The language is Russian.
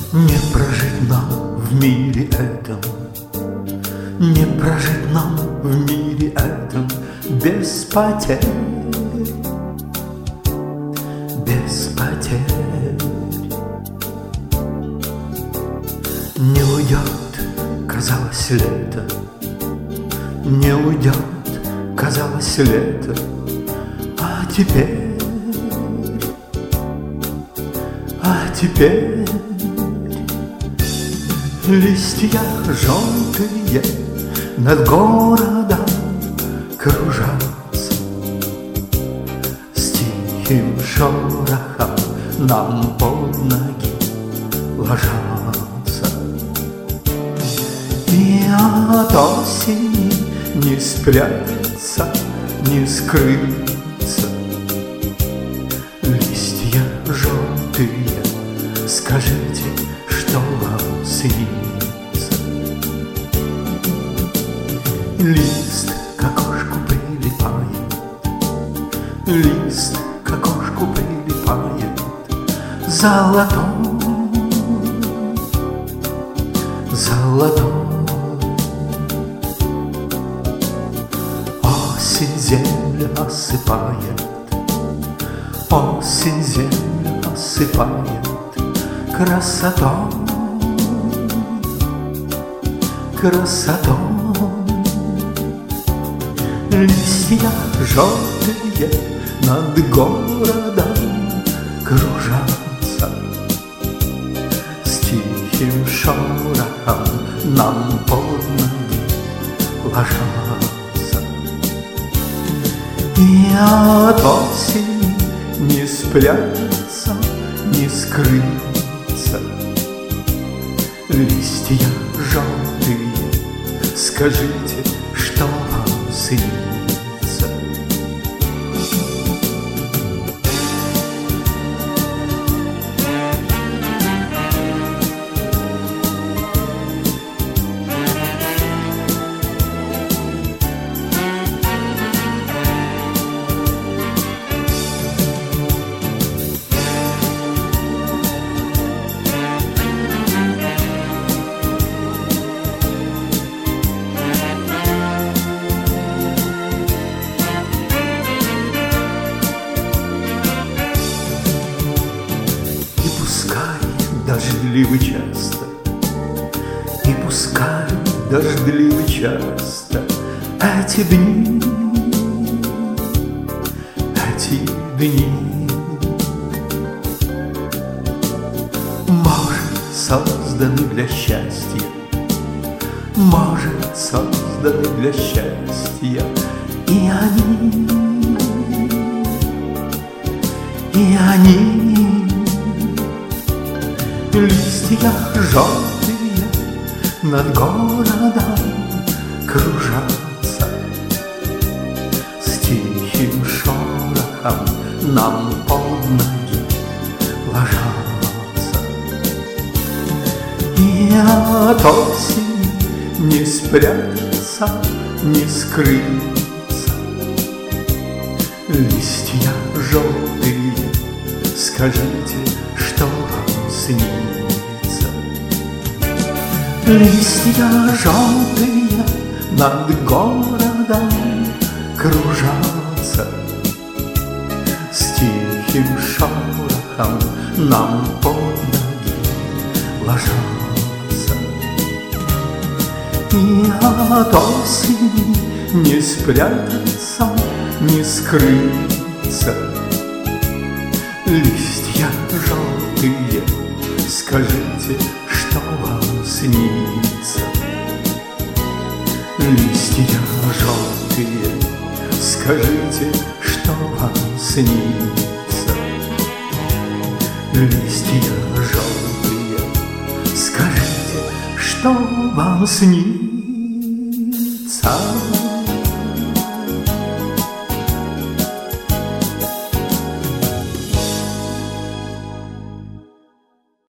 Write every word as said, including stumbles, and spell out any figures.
Не прожить нам в мире этом, не прожить нам в мире этом без потерь, без потерь. Не уйдет, казалось, лето, не уйдет, казалось, лето, а теперь, а теперь листья желтые над городом кружатся, с тихим шорохом нам под ноги ложатся. И от осени не спрятаться, не скрыться. Листья желтые, скажите, что вам снится? Лист к окошку прилипает, лист к окошку прилипает, золотой, золотой. Осень землю осыпает, осень землю осыпает красотой, красотой. Листья желтые над городом кружатся, с тихим шорохом нам под ноги ложатся. И от осени не спрятаться, не скрыться. Листья желтые, скажите, что вам снится? Дождливы часто, и пускай дождливы часто эти дни, эти дни. Может, созданы для счастья, может, созданы для счастья, и они, и они. Листья желтые над городом кружатся, с тихим шорохом нам под ноги ложатся. И от осени не спрятаться, не скрыться. Листья желтые, скажите, что вам снится? Листья желтые над городом кружатся, с тихим шорохом нам под ноги ложатся. И от осени не спрятаться, не скрыться. Листья желтые, скажите, что вам снится? Листья желтые, скажите, что вам снится? Листья желтые, скажите, что вам снится?